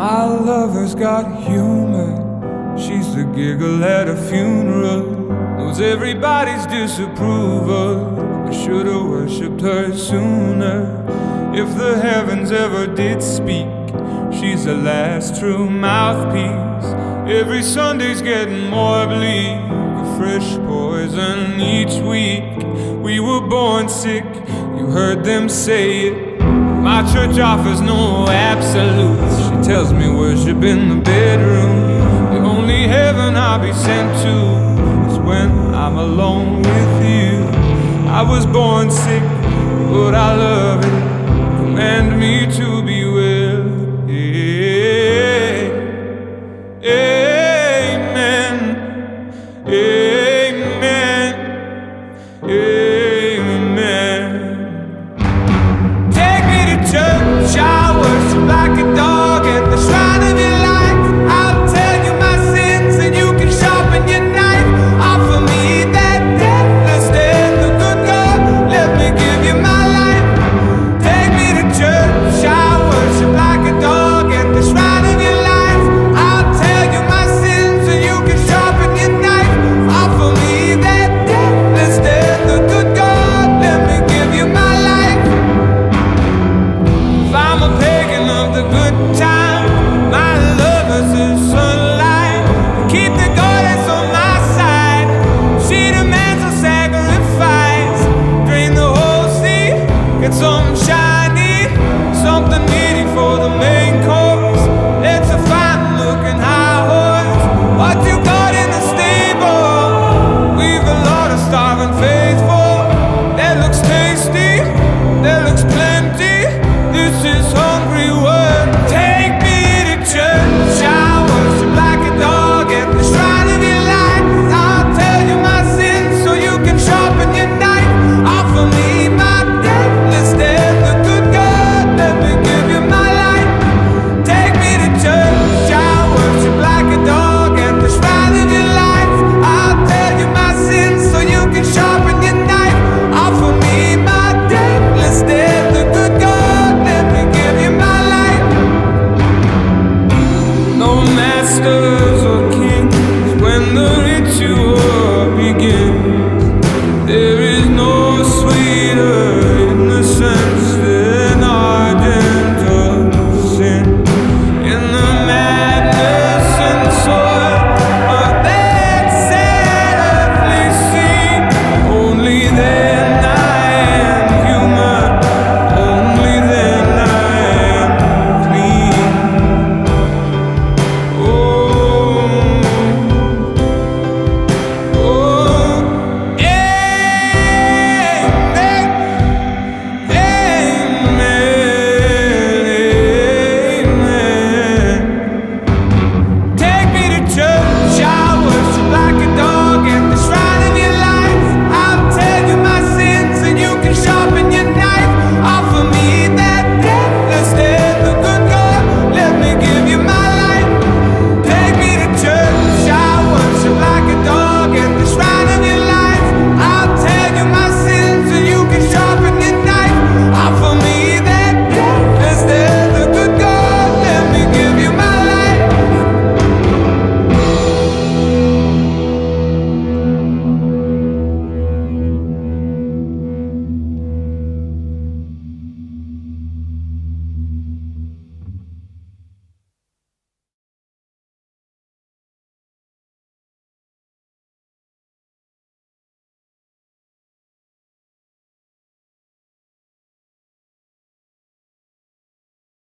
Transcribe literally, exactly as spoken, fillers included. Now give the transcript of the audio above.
My lover's got humor. She's the giggle at a funeral. Knows everybody's disapproval. I should've worshipped her sooner. If the heavens ever did speak, she's the last true mouthpiece. Every Sunday's getting more bleak, a fresh poison each week. We were born sick, you heard them say it. My church offers no absolutes. She tells me worship in the bedroom. The only heaven I'll be sent to is when I'm alone with you. I was born sick, but I love it.